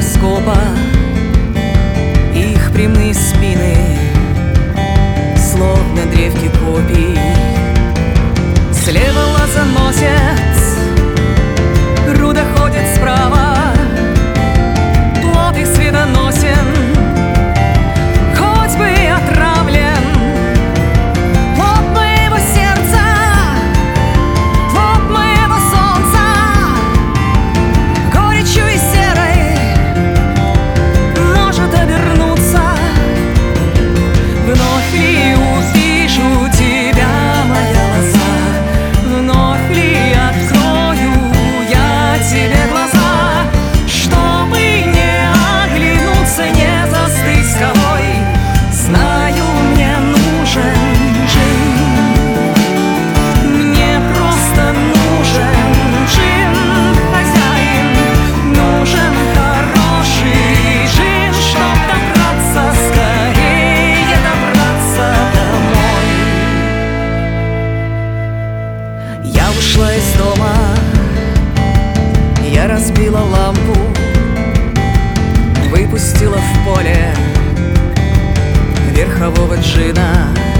гироскопа, их прямые спины, словно древки копий. Слева лозоносец, руда ходит справа, плод их светоносен, хоть бы и отравлен. Плод моего сердца, плод моего солнца, горечью и серой может обернуться. Вновь ли увижу тебя, моя лоза, вновь ли открою я тебе глаза, чтобы не оглянуться, не застыть скалой. Знаю, мне нужен джин, мне просто нужен джин, хозяин, нужен хороший джин, чтоб добраться скорее, добраться домой. Я ушла из дома, я разбила лампу, выпустила в поле верхового джина.